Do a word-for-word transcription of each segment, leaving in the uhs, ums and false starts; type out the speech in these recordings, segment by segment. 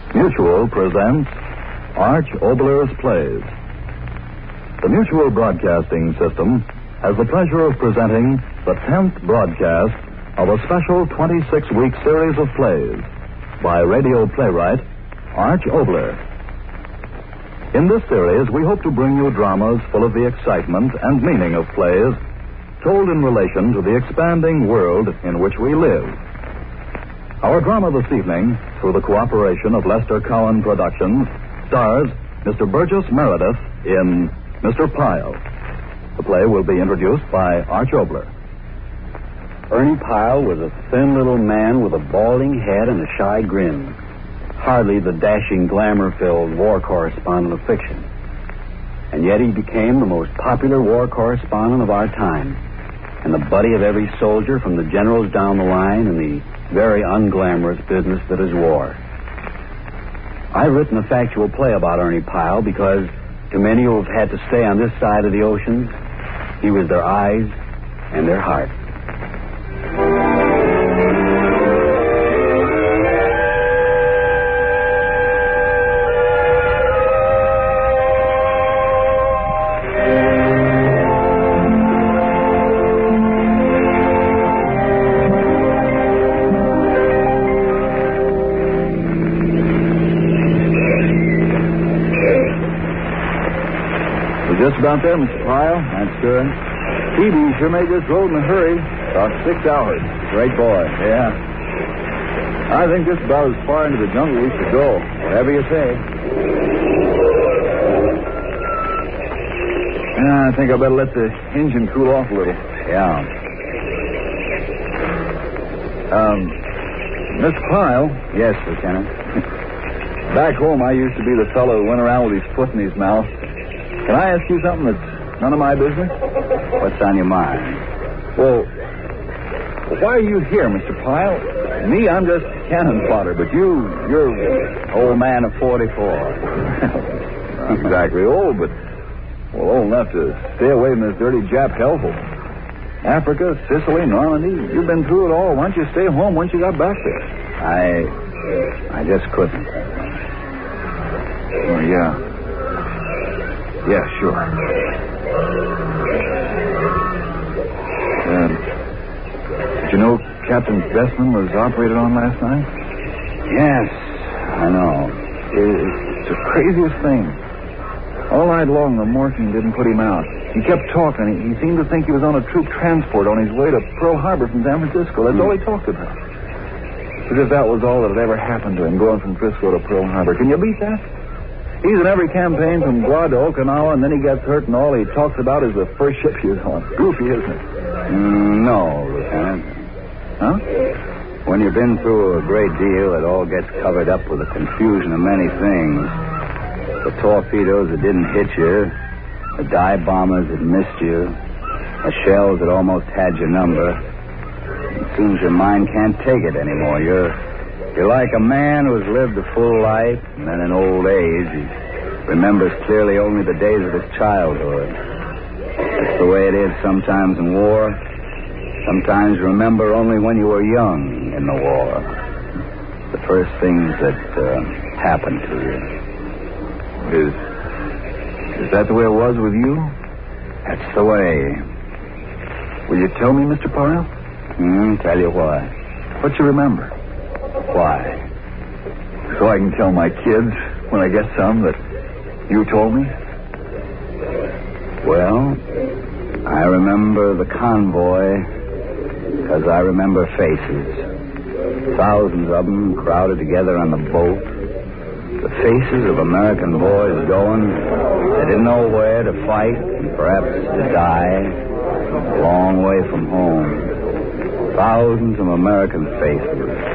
Mutual presents Arch Oboler's Plays. The Mutual Broadcasting System has the pleasure of presenting the tenth broadcast of a special twenty-six week series of plays by radio playwright Arch Oboler. In this series, we hope to bring you dramas full of the excitement and meaning of plays told in relation to the expanding world in which we live. Our drama this evening, through the cooperation of Lester Cowan Productions, stars Mister Burgess Meredith in Mister Pyle. The play will be introduced by Arch Oboler. Ernie Pyle was a thin little man with a balding head and a shy grin. Hardly the dashing, glamour-filled war correspondent of fiction. And yet he became the most popular war correspondent of our time, and the buddy of every soldier from the generals down the line in the very unglamorous business that is war. I've written a factual play about Ernie Pyle because to many who have had to stay on this side of the ocean, he was their eyes and their heart. Just about there, Mister Pyle. That's good. Phoebe sure made this road in a hurry. About six hours. Great boy. Yeah. I think just about as far into the jungle we should go. Whatever you say. Yeah, I think I better let the engine cool off a little. Yeah. Um, Mister Pyle. Yes, Lieutenant. Back home, I used to be the fellow who went around with his foot in his mouth. Can I ask you something that's none of my business? What's on your mind? Well, why are you here, Mister Pyle? Me, I'm just cannon fodder, but you, you're old man of forty-four. Not exactly old, but well, old enough to stay away from this dirty Jap hellhole. Africa, Sicily, Normandy, you've been through it all. Why don't you stay home once you got back there? I, I just couldn't. Oh, yeah. Yeah, sure. Um, did you know Captain Bestman was operated on last night? Yes, I know. It's the craziest thing. All night long, the morphine didn't put him out. He kept talking. He, he seemed to think he was on a troop transport on his way to Pearl Harbor from San Francisco. That's mm. all he talked about. As if that was all that had ever happened to him, going from Frisco to Pearl Harbor. Can you beat that? He's in every campaign from Guad to Okinawa, and then he gets hurt, and all he talks about is the first ship he was on. Goofy, isn't it? Mm, no, Lieutenant. Huh? When you've been through a great deal, it all gets covered up with a confusion of many things. The torpedoes that didn't hit you, the dive bombers that missed you, the shells that almost had your number. It seems your mind can't take it anymore. You're... You're like a man who's lived a full life, and then in old age, he remembers clearly only the days of his childhood. That's the way it is sometimes in war. Sometimes you remember only when you were young in the war. The first things that uh, happened to you. Is, is that the way it was with you? That's the way. Will you tell me, Mister Pyle? Hmm, tell you what? What you remember? Why? So I can tell my kids, when I get some, that you told me? Well, I remember the convoy because I remember faces. Thousands of them crowded together on the boat. The faces of American boys going. They didn't know where to fight and perhaps to die. A long way from home. Thousands of American faces.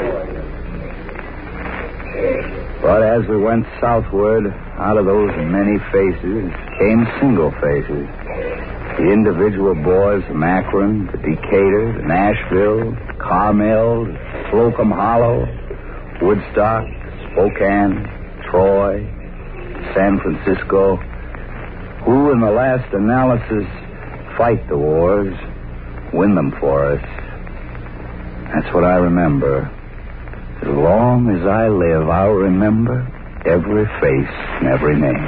But as we went southward, out of those many faces came single faces. The individual boys from Akron to Decatur to Nashville, Carmel, Slocum Hollow, Woodstock, Spokane, Troy, San Francisco, who in the last analysis fight the wars, win them for us. That's what I remember. As long as I live, I'll remember every face and every name.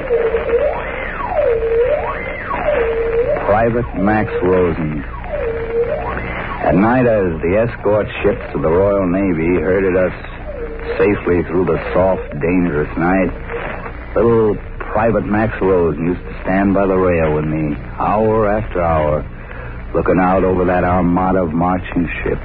Private Max Rosen. At night, as the escort ships of the Royal Navy herded us safely through the soft, dangerous night, little Private Max Rosen used to stand by the rail with me, hour after hour, looking out over that armada of marching ships.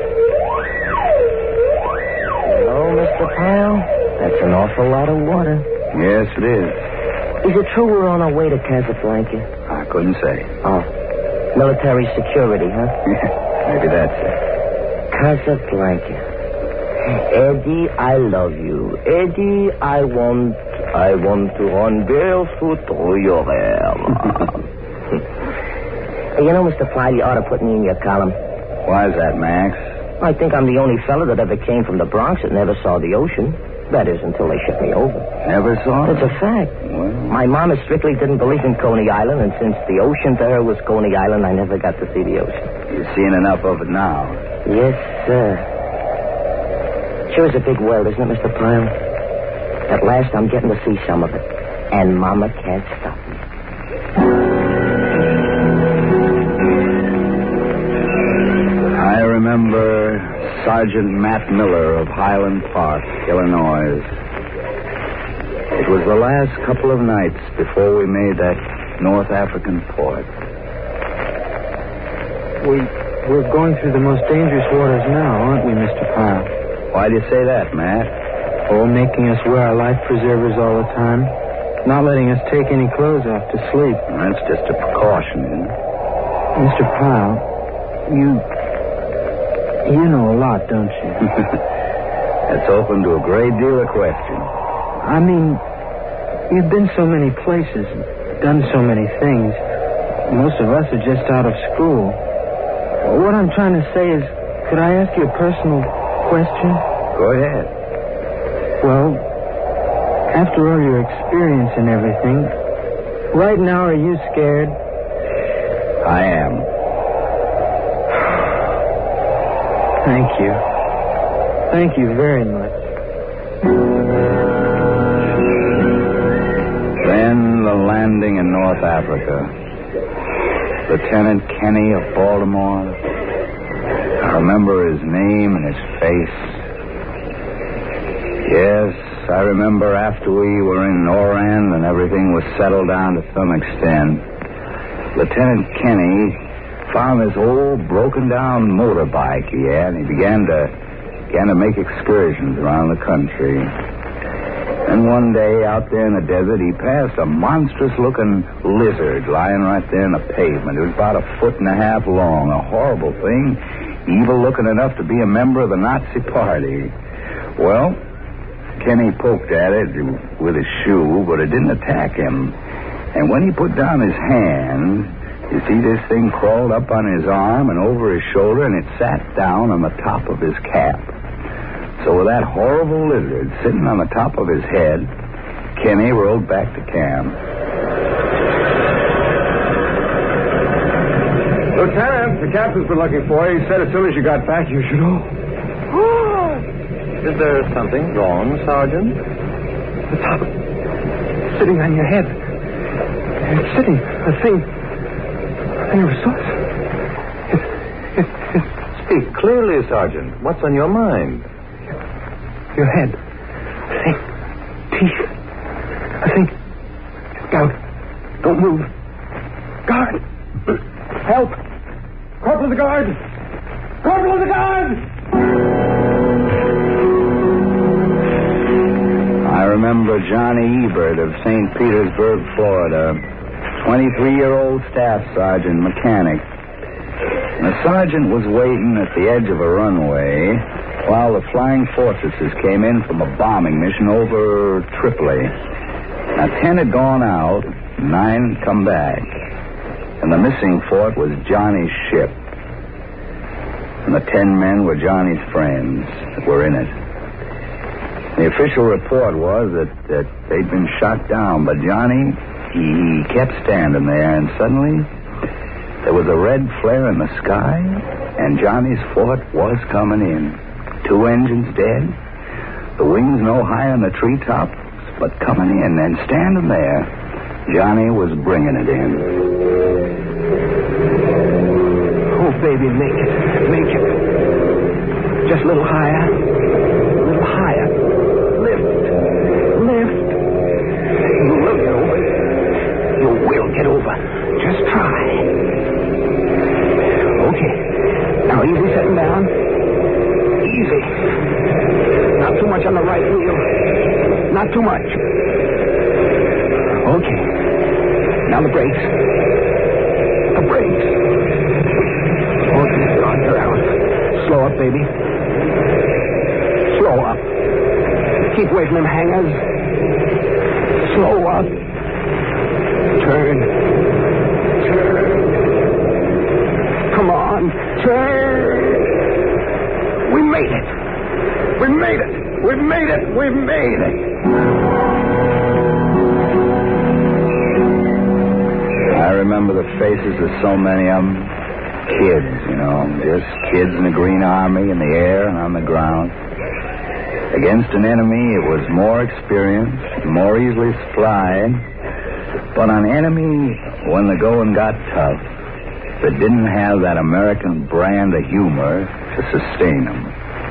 Hello, Mister Pyle. That's an awful lot of water. Yes, it is. Is it true we're on our way to Casablanca? I couldn't say. Oh. Military security, huh? Maybe that's it. Casablanca. Eddie, I love you. Eddie, I want... I want to run barefoot through your hair. Hey, you know, Mister Pyle, you ought to put me in your column. Why is that, Max? I think I'm the only fellow that ever came from the Bronx that never saw the ocean. That is, until they shipped me over. Never saw it? That's a fact. Well... My mama strictly didn't believe in Coney Island, and since the ocean to her was Coney Island, I never got to see the ocean. You're seeing enough of it now. Yes, sir. Sure is a big world, isn't it, Mister Pyle? At last, I'm getting to see some of it. And Mama can't stop me. I remember Sergeant Matt Miller of Highland Park, Illinois. It was the last couple of nights before we made that North African port. We, we're going through the most dangerous waters now, aren't we, Mister Pyle? Why do you say that, Matt? Oh, making us wear our life preservers all the time. Not letting us take any clothes off to sleep. That's just a precaution, isn't it? Mister Pyle, you... You know a lot, don't you? That's open to a great deal of question. I mean, you've been so many places, done so many things. Most of us are just out of school. What I'm trying to say is, could I ask you a personal question? Go ahead. Well, after all your experience and everything, right now, are you scared? I am. Thank you. Thank you very much. Then the landing in North Africa. Lieutenant Kenny of Baltimore. I remember his name and his face. Yes, I remember after we were in Oran and everything was settled down to some extent, Lieutenant Kenny found this old broken-down motorbike he had, and he began to began to make excursions around the country. And one day, out there in the desert, he passed a monstrous-looking lizard lying right there in the pavement. It was about a foot and a half long, a horrible thing, evil-looking enough to be a member of the Nazi Party. Well, Kenny poked at it with his shoe, but it didn't attack him. And when he put down his hand, you see this thing crawled up on his arm and over his shoulder, and it sat down on the top of his cap. So with that horrible lizard sitting on the top of his head, Kenny rode back to camp. Lieutenant, the captain's been looking for you. He said as soon as you got back, you should know. Is there something wrong, Sergeant? The top. Sitting on your head. It's sitting. A thing. A thing of sauce. It, it, it, Speak clearly, Sergeant. What's on your mind? your head. A thing. Teeth. A thing. Scout. Don't move. Guard. Help. Corporal of the guard. Corporal of the guard. I remember Johnny Ebert of Saint Petersburg, Florida, twenty-three-year-old staff sergeant, mechanic. And the sergeant was waiting at the edge of a runway while the flying fortresses came in from a bombing mission over Tripoli. Now, ten had gone out, nine had come back. And the missing fort was Johnny's ship. And the ten men were Johnny's friends that were in it. The official report was that, that they'd been shot down, but Johnny, he kept standing there, and suddenly there was a red flare in the sky, and Johnny's fort was coming in. Two engines dead, The wings no higher than the treetops, but coming in and standing there, Johnny was bringing it in. Oh, baby, make it. Make it. Just a little higher. A little higher. Lift. Lift. You will get over. You will get over. Just try. Okay. Now, easy sitting down. Easy. Not too much on the right wheel. Not too much. Okay. Now the brakes. The brakes. Okay, on your out. Slow up, baby. Slow up. Keep away from them hangers. Slow up. Turn. Turn. Come on. Turn. We made it. We made it. We made it. We made it. I remember the faces of so many of them. Kids, you know, just kids in the Green Army, in the air and on the ground. Against an enemy, it was more experienced, more easily supplied. But an enemy, when the going got tough, that didn't have that American brand of humor to sustain them.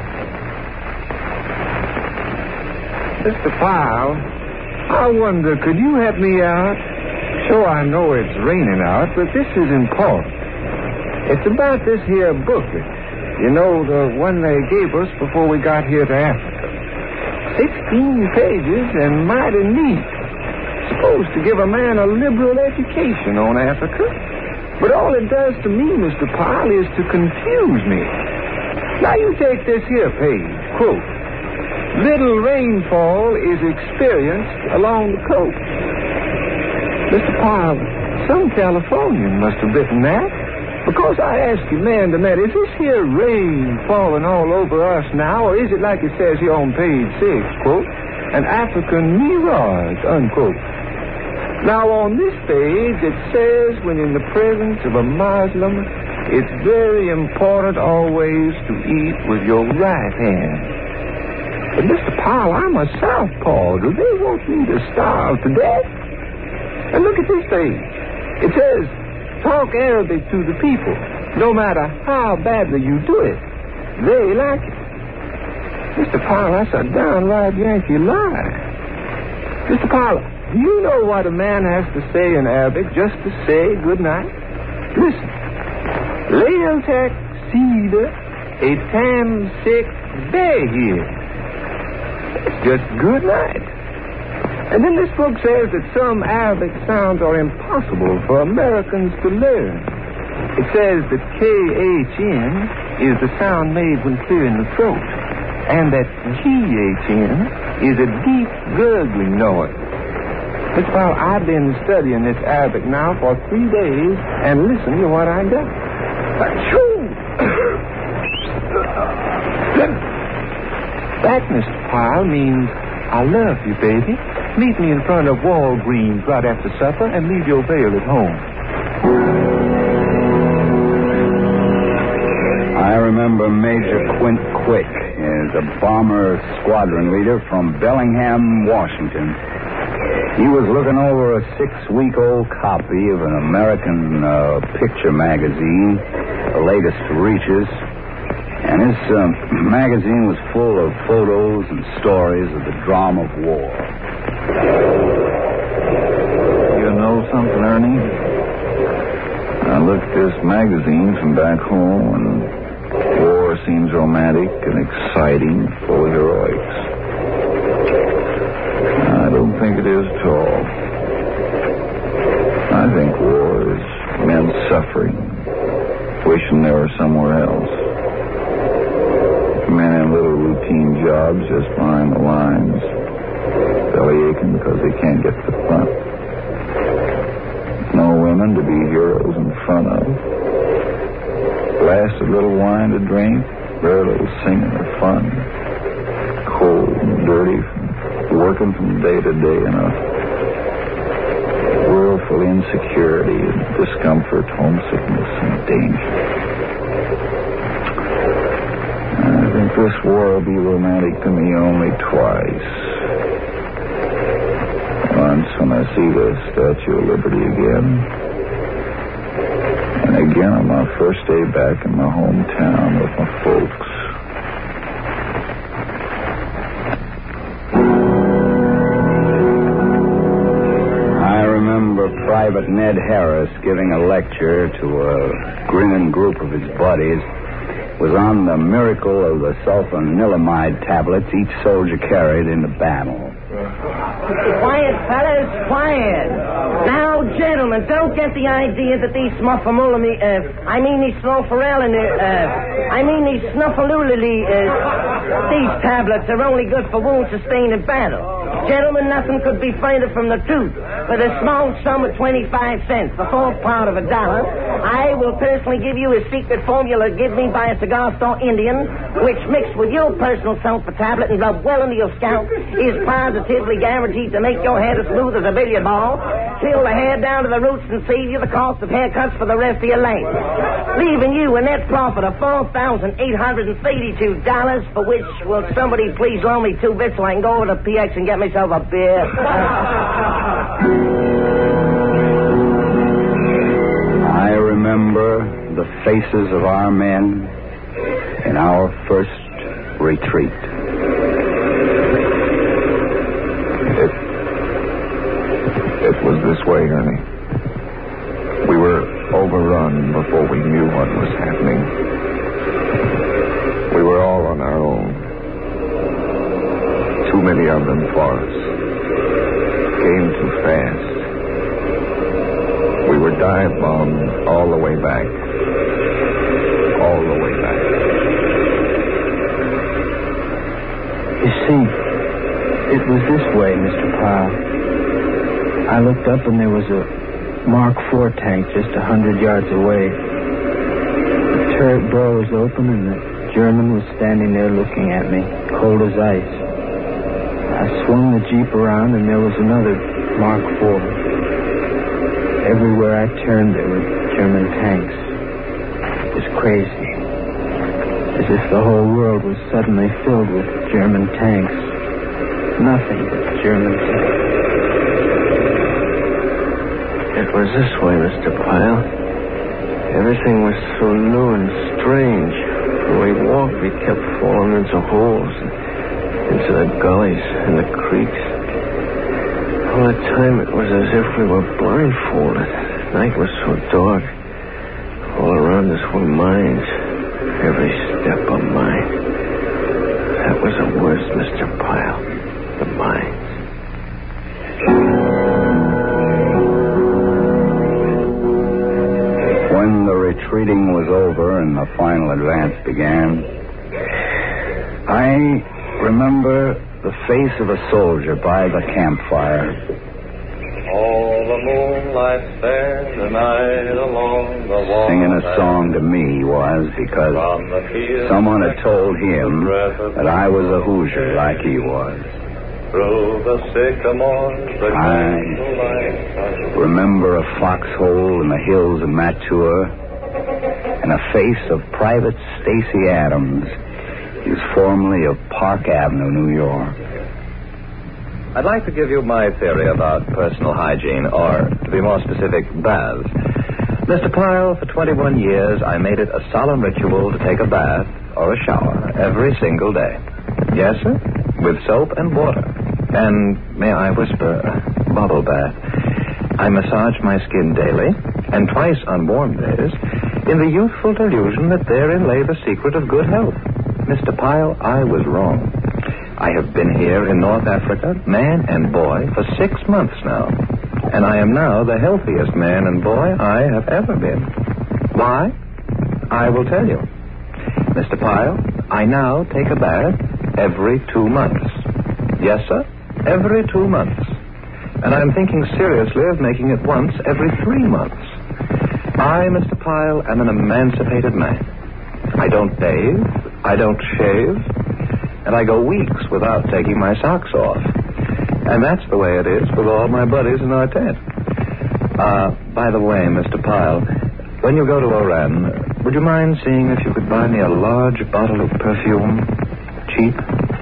Mister Powell, I wonder, could you help me out? Sure, I know it's raining out, but this is important. It's about this here booklet. You know, the one they gave us before we got here to Africa. Sixteen pages and mighty neat. Supposed to give a man a liberal education on Africa. But all it does to me, Mister Powell, is to confuse me. Now, you take this here page, quote, little rainfall is experienced along the coast. Mister Powell, some Californian must have written that. Because I asked you man to man, is this here rain falling all over us now, or is it like it says here on page six, quote, an African mirage, unquote? Now, on this page, it says when in the presence of a Muslim, it's very important always to eat with your right hand. But, Mister Powell, I'm a southpaw. Do they want me to starve to death? And look at this page. It says, talk Arabic to the people. No matter how badly you do it, they like it. Mister Powell, that's a downright Yankee lie. Mister Powell, do you know what a man has to say in Arabic just to say good night? Listen. Leiltek Sida Etam Sik Behir. It's just good night. And then this book says that some Arabic sounds are impossible for Americans to learn. It says that K H N is the sound made when clearing the throat, and that G H N is a deep gurgling noise. Mister Powell, I've been studying this Arabic now for three days, and listen to what I got. Achoo! That, Mister Powell, means I love you, baby. Meet me in front of Walgreens right after supper and leave your veil at home. I remember Major Quint Quick as a bomber squadron leader from Bellingham, Washington. He was looking over a six-week-old copy of an American uh, picture magazine, the latest reaches. And this uh, magazine was full of photos and stories of the drama of war. You know something, Ernie? I look at this magazine from back home, and war seems romantic and exciting, full of heroics. I don't think it is at all. I think war is men suffering, wishing they were somewhere else. Men in little routine jobs just behind the lines, belly aching because they can't get to the front. No women to be heroes in front of. Blasted little wine to drink, very little singing or fun. Cold and dirty, working from day to day in a world full of insecurity and discomfort, homesickness and danger. I think this war will be romantic to me only twice. Once when I see the Statue of Liberty again. And again on my first day back in my hometown with my folks. I remember Private Ned Harris giving a lecture to a grinning group of his buddies. It was on the miracle of the sulfanilamide tablets each soldier carried into battle. Quiet, fellas, quiet. Now, gentlemen, don't get the idea that these smuffamulami, uh, I mean these sulforelin, uh, I mean these snuffalulili, uh, these tablets are only good for wounds sustained in battle. Gentlemen, nothing could be further from the truth. For the small sum of twenty-five cents, the fourth part of a dollar, I will personally give you a secret formula given me by a cigar store Indian, which mixed with your personal sulfur tablet and rubbed well into your scalp, is positively guaranteed to make your head as smooth as a billiard ball, fill the hair down to the roots, and save you the cost of haircuts for the rest of your life, leaving you a net profit of four thousand eight hundred thirty-two dollars, for which will somebody please loan me two bits so I can go over to P X and get myself a beer. I remember the faces of our men in our first retreat. It, it was this way, Ernie. We were overrun before we knew what was happening. We were all on our own. Too many of them for us. Came too fast. We were dive bombed all the way back. All the way back. You see, it was this way, Mister Powell. I looked up and there was a Mark four tank just a hundred yards away. The turret door was open and the German was standing there looking at me, cold as ice. I swung the Jeep around and there was another Mark four. Everywhere I turned there were German tanks. It was crazy. As if the whole world was suddenly filled with German tanks. Nothing but German tanks. It was this way, Mister Pyle. Everything was so new and strange. When we walked, we kept falling into holes, into the gullies and the creeks. All the time it was as if we were blindfolded. Night was so dark. All around us were mines. Every step a mine. That was the worst, Mister Pyle. The mines. When the retreating was over and the final advance began, I remember the face of a soldier by the campfire. All the moonlight fair, the night along the wall. Singing a song to me was because someone had told him that I was a Hoosier like he was. Through the sycamores, the I remember a foxhole in the hills of Matua and a face of Private Stacy Adams. He was formerly of Park Avenue, New York. I'd like to give you my theory about personal hygiene, or, to be more specific, baths. Mister Pyle, for twenty-one years, I made it a solemn ritual to take a bath or a shower every single day. Yes, sir? With soap and water. And, may I whisper, bubble bath. I massage my skin daily, and twice on warm days, in the youthful delusion that therein lay the secret of good health. Mister Pyle, I was wrong. I have been here in North Africa, man and boy, for six months now. And I am now the healthiest man and boy I have ever been. Why? I will tell you. Mister Pyle, I now take a bath every two months. Yes, sir, every two months. And I'm thinking seriously of making it once every three months. I, Mister Pyle, am an emancipated man. I don't bathe, I don't shave, and I go weeks without taking my socks off. And that's the way it is with all my buddies in our tent. Uh, by the way, Mister Pyle, when you go to Oran, would you mind seeing if you could buy me a large bottle of perfume? Cheap?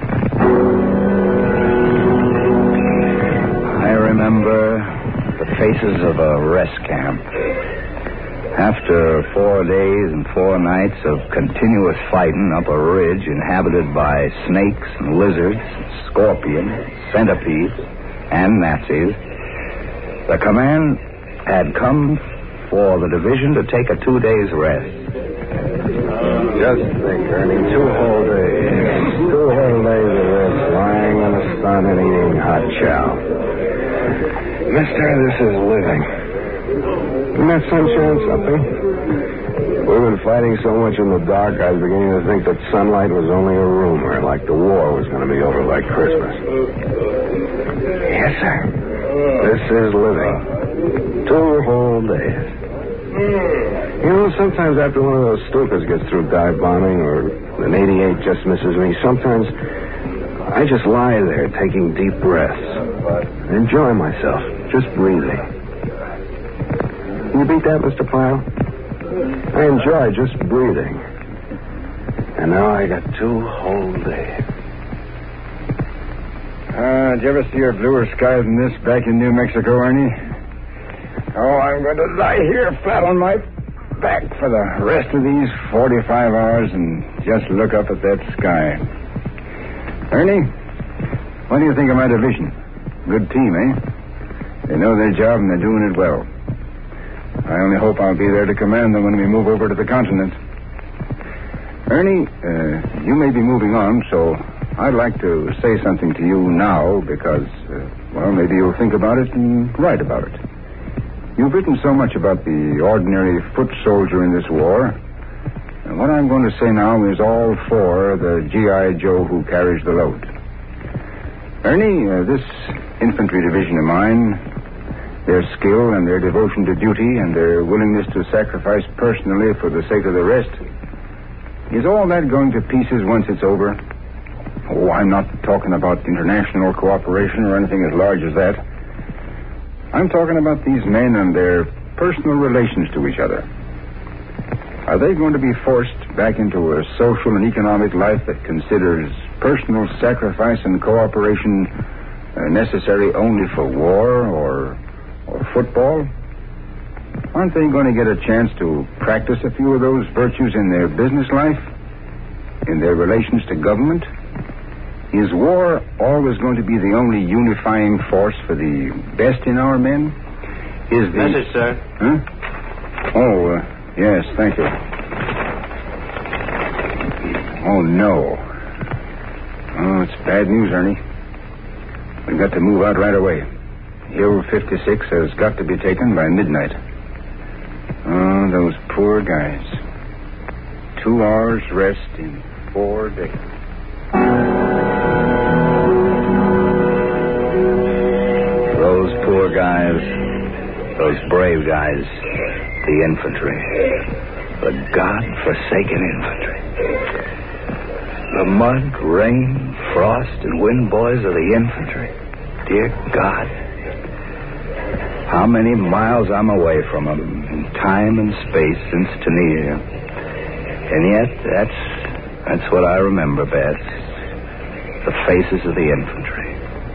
I remember the faces of a rest camp. After four days and four nights of continuous fighting up a ridge inhabited by snakes and lizards, scorpions, centipedes, and Nazis, the command had come for the division to take a two days rest. Just think, Ernie, two whole days. Two whole days of rest, lying in the sun and eating hot chow. Mister, this is living. Isn't that sunshine something? We've been fighting so much in the dark, I was beginning to think that sunlight was only a rumor, like the war was going to be over by Christmas. Yes, sir. This is living. Two whole days. You know, sometimes after one of those stupors gets through dive bombing or an eighty-eight just misses me, sometimes I just lie there taking deep breaths. Enjoy myself. Just breathing. You beat that, Mister Pyle? I enjoy just breathing. And now I got two whole days. Uh, did you ever see a bluer sky than this back in New Mexico, Ernie? Oh, I'm going to lie here flat on my back for the rest of these forty-five hours and just look up at that sky. Ernie, what do you think of my division? Good team, eh? They know their job and they're doing it well. I only hope I'll be there to command them when we move over to the continent. Ernie, uh, you may be moving on, so I'd like to say something to you now because, uh, well, maybe you'll think about it and write about it. You've written so much about the ordinary foot soldier in this war, and what I'm going to say now is all for the G I Joe who carries the load. Ernie, uh, this infantry division of mine, their skill and their devotion to duty and their willingness to sacrifice personally for the sake of the rest, is all that going to pieces once it's over? Oh, I'm not talking about international cooperation or anything as large as that. I'm talking about these men and their personal relations to each other. Are they going to be forced back into a social and economic life that considers personal sacrifice and cooperation uh, necessary only for war or, or football? Aren't they going to get a chance to practice a few of those virtues in their business life? In their relations to government? Is war always going to be the only unifying force for the best in our men? Is the... Message, sir. Huh? Oh, uh, yes, thank you. Oh, no. Oh, it's bad news, Ernie. We've got to move out right away. Hill fifty-six has got to be taken by midnight. Oh, those poor guys. Two hours rest in four days. Those poor guys, those brave guys, the infantry, the God-forsaken infantry. The mud, rain, frost, and wind boys of the infantry. Dear God. How many miles I'm away from them in time and space since Tunisia. And yet, that's, that's what I remember best. The faces of the infantry.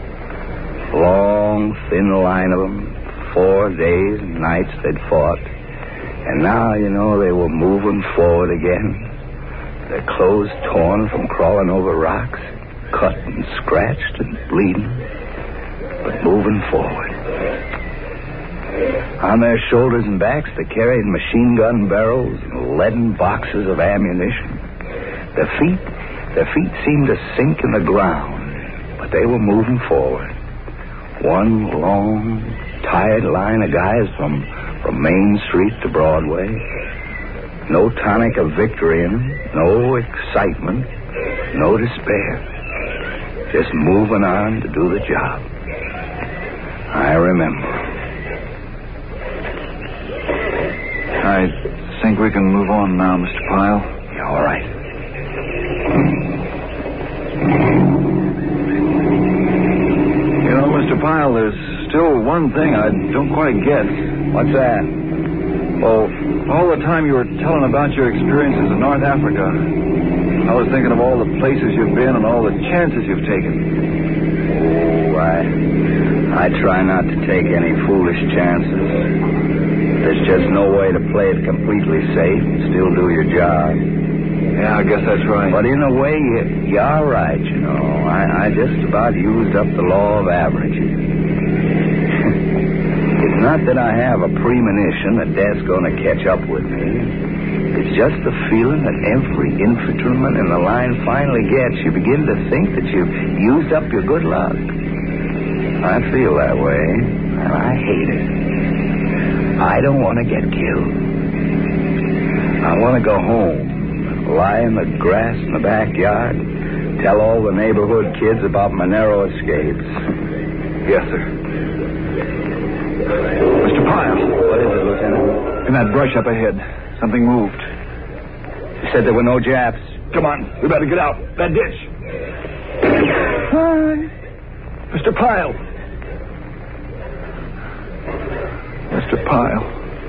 Long, thin line of them. Four days and nights they'd fought. And now, you know, they were moving forward again. Their clothes torn from crawling over rocks. Cut and scratched and bleeding. But moving forward. On their shoulders and backs, they carried machine gun barrels and leaden boxes of ammunition. Their feet, their feet seemed to sink in the ground, but they were moving forward. One long, tired line of guys from, from Main Street to Broadway. No tonic of victory in them, no excitement, no despair. Just moving on to do the job. I remember. I think we can move on now, Mister Pyle. Yeah, all right. You know, Mister Pyle, there's still one thing I don't quite get. What's that? Oh, all the time you were telling about your experiences in North Africa, I was thinking of all the places you've been and all the chances you've taken. Oh, I, I try not to take any foolish chances. There's just no way to play it completely safe and still do your job. Yeah, I guess that's right. But in a way, you, you are right, you know. I, I just about used up the law of averages. It's not that I have a premonition that death's going to catch up with me. It's just the feeling that every infantryman in the line finally gets. You begin to think that you've used up your good luck. I feel that way, and I hate it. I don't want to get killed. I want to go home, lie in the grass in the backyard, tell all the neighborhood kids about my narrow escapes. Yes, sir. Mister Pyle. What is it, Lieutenant? In that brush up ahead, something moved. You said there were no Japs. Come on, we better get out. That ditch. Hi. Mister Pyle. Mister Pyle.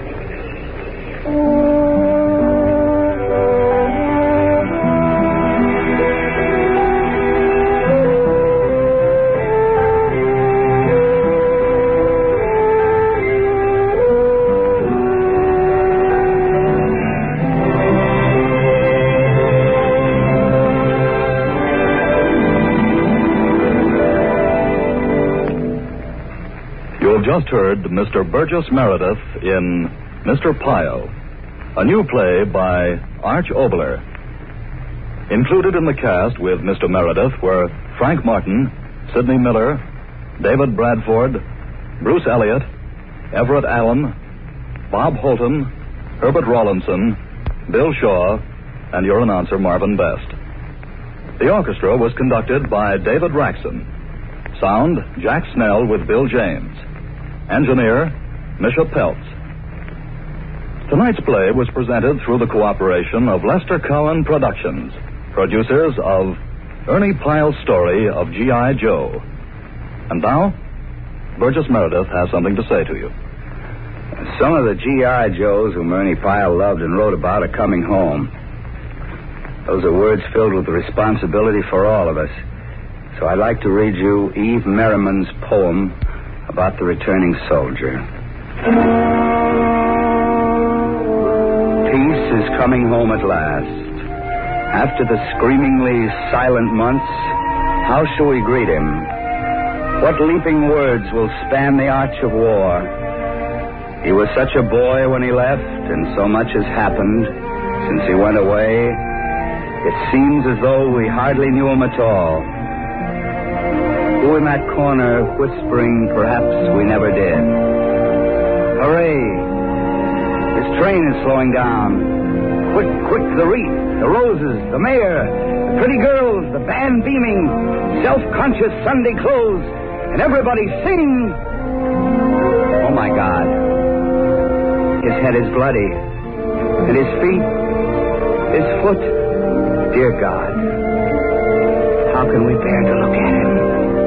Just heard Mister Burgess Meredith in Mister Pyle, a new play by Arch Oboler. Included in the cast with Mister Meredith were Frank Martin, Sidney Miller, David Bradford, Bruce Elliott, Everett Allen, Bob Holton, Herbert Rawlinson, Bill Shaw, and your announcer Marvin Best. The orchestra was conducted by David Raxon. Sound, Jack Snell with Bill James. Engineer, Misha Peltz. Tonight's play was presented through the cooperation of Lester Cowan Productions, producers of Ernie Pyle's story of G I. Joe. And now, Burgess Meredith has something to say to you. Some of the G I. Joes whom Ernie Pyle loved and wrote about are coming home. Those are words filled with responsibility for all of us. So I'd like to read you Eve Merriman's poem about the returning soldier. Peace is coming home at last. After the screamingly silent months, how shall we greet him? What leaping words will span the arch of war? He was such a boy when he left, and so much has happened since he went away. It seems as though we hardly knew him at all. Who in that corner whispering, perhaps we never did? Hooray! This train is slowing down. Quick, quick, the wreath, the roses, the mayor, the pretty girls, the band beaming, self-conscious Sunday clothes, and everybody sing. Oh, my God. His head is bloody, and his feet, his foot. Dear God, how can we bear to look at him?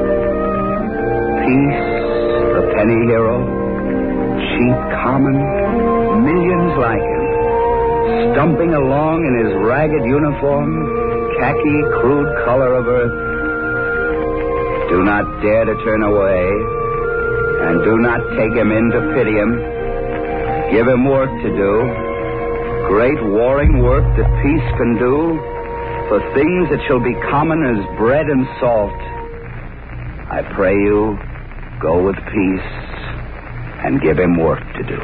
Peace, the penny hero, cheap, common, millions like him, stumping along in his ragged uniform, khaki, crude color of earth. Do not dare to turn away, and do not take him in to pity him. Give him work to do, great warring work that peace can do, for things that shall be common as bread and salt. I pray you, go with peace and give him work to do.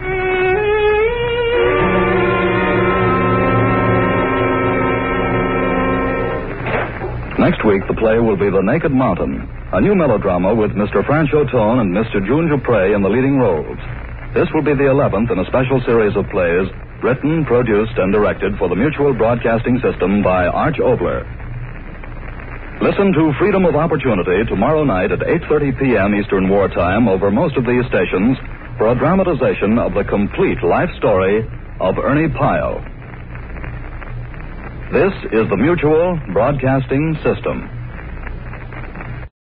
Next week, the play will be The Naked Mountain, a new melodrama with Mister Francho Tone and Mister June Dupre in the leading roles. This will be the eleventh in a special series of plays written, produced, and directed for the Mutual Broadcasting System by Arch Oboler. Listen to Freedom of Opportunity tomorrow night at eight thirty p.m. Eastern Wartime over most of these stations for a dramatization of the complete life story of Ernie Pyle. This is the Mutual Broadcasting System.